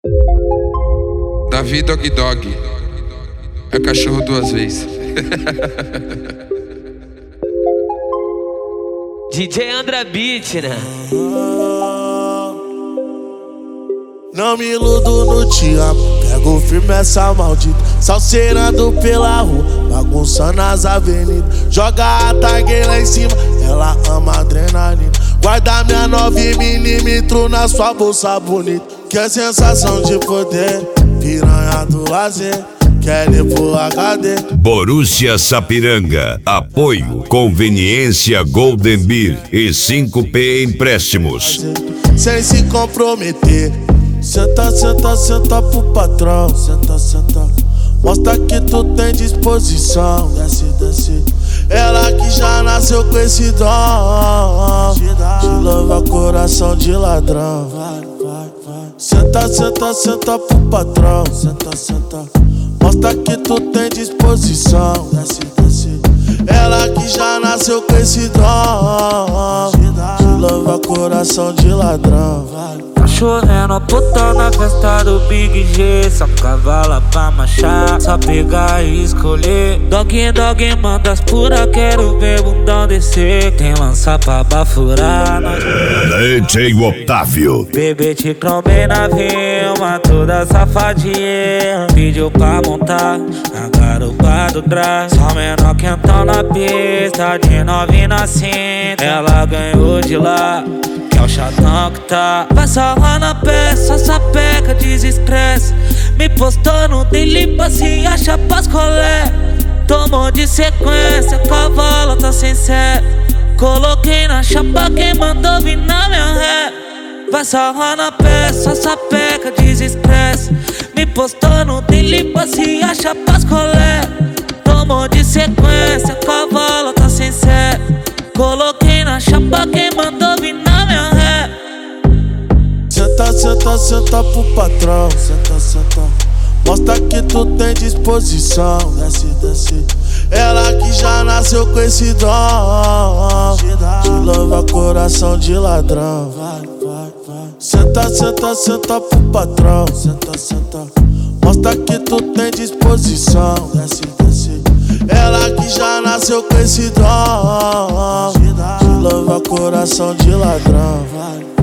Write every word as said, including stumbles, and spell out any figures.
Davi Dog Dog é cachorro duas vezes. D J Andra Beat, né? Não me iludo no te amo, pego firme essa maldita, salseirando pela rua, bagunçando as avenidas. Joga a tag lá em cima, ela ama adrenalina. Guarda minha nove milímetros na sua bolsa bonita. Que é sensação de poder, piranha do lazer, quer ir pro H D. Borussia Sapiranga, apoio, conveniência Golden Beer e cinco P Empréstimos. Sem se comprometer, senta, senta, senta pro patrão. Senta, senta, mostra que tu tem disposição. Desce, desce, ela que já nasceu com esse dom de louva coração de ladrão. Vai, vai, vai. Senta, senta, senta pro patrão. Senta, senta, mostra que tu tem disposição. Desce, desce, ela que já nasceu com esse dom de louva coração de ladrão. Vai. Tá chovendo, puta na festa do Big G. Só cavala pra marchar, só pegar e escolher. Dog, dog, manda as pura, quero ver bundão descer. Tem lança pra bafurar nós. D J Otávio. Bebê te crombei na vilma, toda safadinha. Pediu pra montar na garupa do drive. Só menor quentão na pista, de nove na cinta. Ela ganhou de lá, que é o chatão que tá. Vai salvar na peça, sapeca, desestresse. Me postou no daily, se acha pras colé. Tomou de sequência, cavalo tá sem sé. Coloquei na chapa, quem mandou vir na minha ré. Vai salvar na peça, sapeca, desestresse. Me postou no daily, se acha pras colé. Tomou de sequência, cavalo tá sem sé. Coloquei na chapa, quem mandou vir na minha ré. Senta, senta, senta pro patrão. Senta, senta, mostra que tu tem disposição. Desce, desce, ela que já nasceu com esse dom de louva coração de ladrão. Vai, vai, vai. Senta, senta, senta pro patrão. Senta, senta, mostra que tu tem disposição. Desce, desce, ela que já nasceu com esse dom de louva coração de ladrão. Vai.